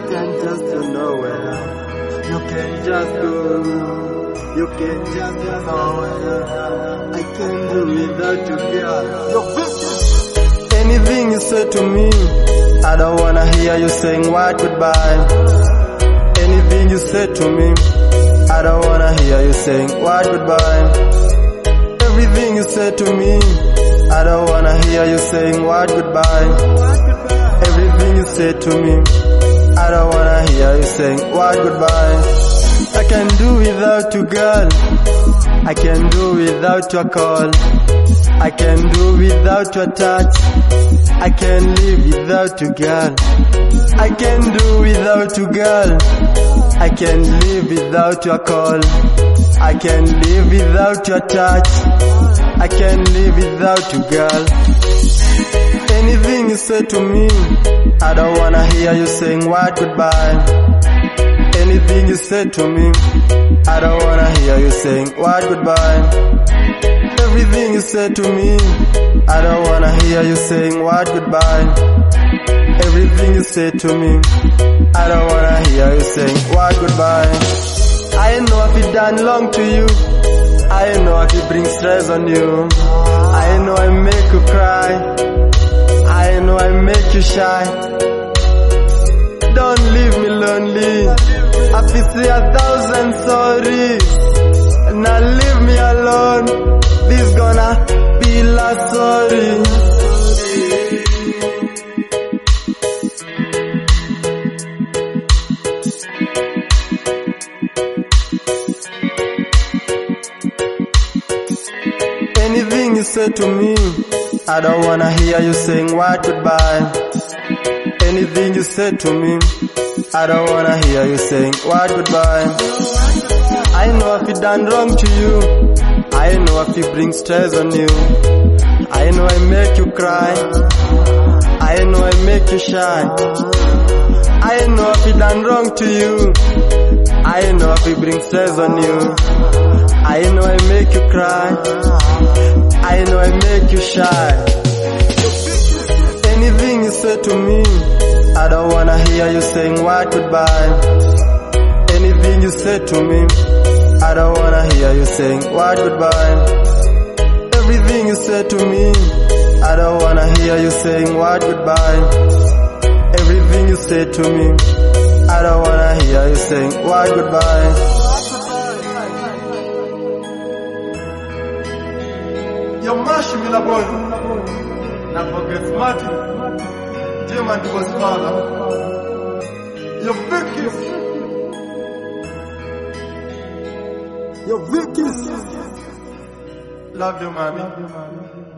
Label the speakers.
Speaker 1: can just go nowhere. You can just go. You can just go nowhere. I can't do without you, girl. You're vicious. Anything you say to me, I don't wanna hear you saying what goodbye. Anything you say to me, I don't wanna hear you saying what goodbye. Everything you say to me, I don't wanna hear you saying what goodbye. Everything you say to me, I don't wanna hear you saying what goodbye. I can do without you, girl. I can do without your call. I can do without your touch. I can live without you, girl. I can do without you, girl. I can live without your call. I can live without your touch. I can live without you, girl. Anything you say to me, I don't wanna hear you saying what goodbye. Anything you say to me, I don't wanna hear you saying what goodbye. Everything you say to me, I don't wanna hear you saying what goodbye. Everything you say to me, I don't wanna hear you saying what goodbye. I know if it done long to you. I know if it brings stress on you. I know I make you cry. I know I make you shy. Don't leave me lonely. I feel say 1,000 sorries. Now leave me alone. This gonna be last sorry. Anything you say to me, I don't wanna hear you saying what goodbye. Anything you say to me, I don't wanna hear you saying what goodbye. I know if it done wrong to you. I know if it brings stress on you. I know I make you cry. I know I make you shy. I know if it done wrong to you. I know if it brings stress on you. I know I make you cry. I know I make you shy. Anything you say to me, I don't wanna hear you saying what goodbye. Anything you say to me, I don't wanna hear you saying what goodbye. Everything you say to me, I don't wanna hear you saying what goodbye. Everything you say to me, I don't wanna hear you saying what goodbye.
Speaker 2: You're mashing me, boy. Now forget Martin. Jim and was father. You're vicious. You're vicious. Love you, mommy.